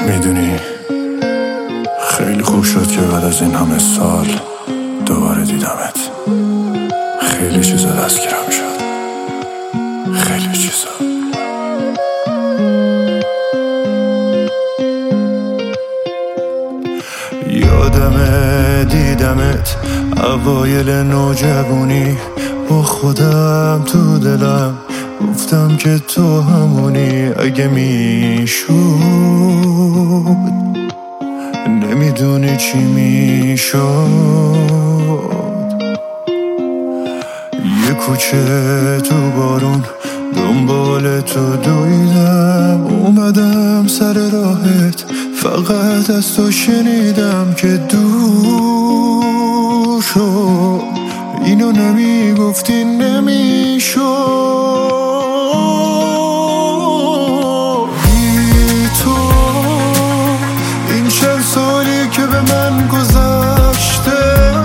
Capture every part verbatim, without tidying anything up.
میدونی خیلی خوب شد که بعد از این همه سال دوباره دیدمت. خیلی چیزا دستگیرم شد، خیلی چیزا. یادمه دیدمت اوایل نوجوانی، با خودم تو دلم گفتم که تو همونی. اگه میشد نمیدونی چی میشد. یه کوچه تو بارون دنبال تو دویدم، اومدم سر راهت، فقط از تو شنیدم که دور شد. اینو نمیگفتی نمیشد. بی تو این چند سالی که به من گذشته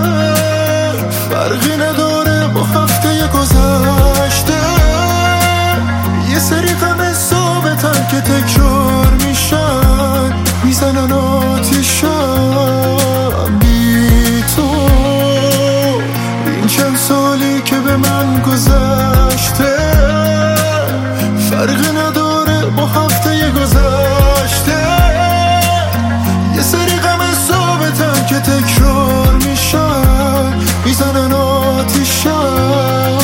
فرقی نداره با هفته گذشته. یه سری غم ثابتن که تکرار میشن، میزنن آتیشم. بی تو این چند سالی که به من گذشته فرقی نداره با هفته گذشته. یه سری غم ثابتن که تکرار میشن، میزنن آتیشم.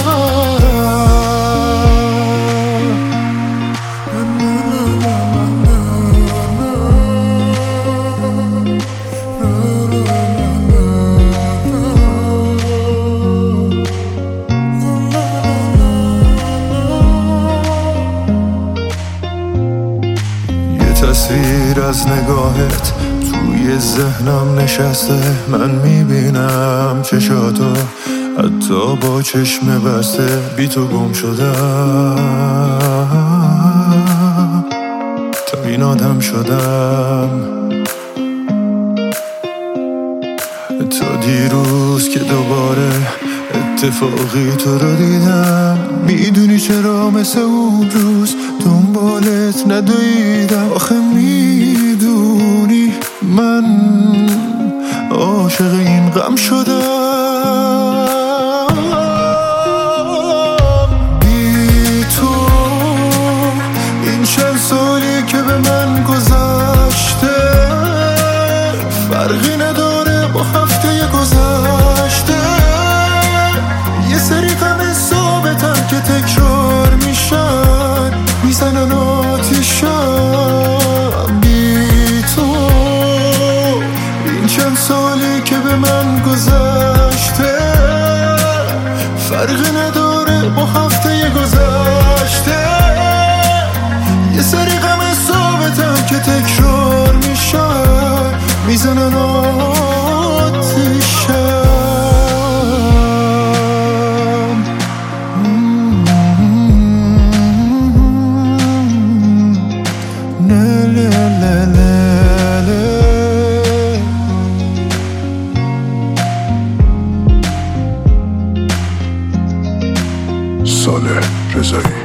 تصویر از نگاهت توی ذهنم نشسته، من میبینم چشاتو حتی با چشم بسته. بی تو گم شدم، تا این آدم شدم. تا دیروز که دوباره اتفاقی تو رو دیدم، میدونی چرا مثل اون روز دنبالت ندویدم. آخه میدونی من عاشق این غم شدم. بی تو این چند سالی که به من گذشته فرقی نداره با هفته گذشته. یه سری غم ثابتن که تکرار میشن، میزنن آتیشم. بی تو این چند سالی که به من گذشته فرقی نداره با هفته گذشته. یه سری غم ثابتن که تکرار میشن، میزنن آتیشم. صالح رضایی.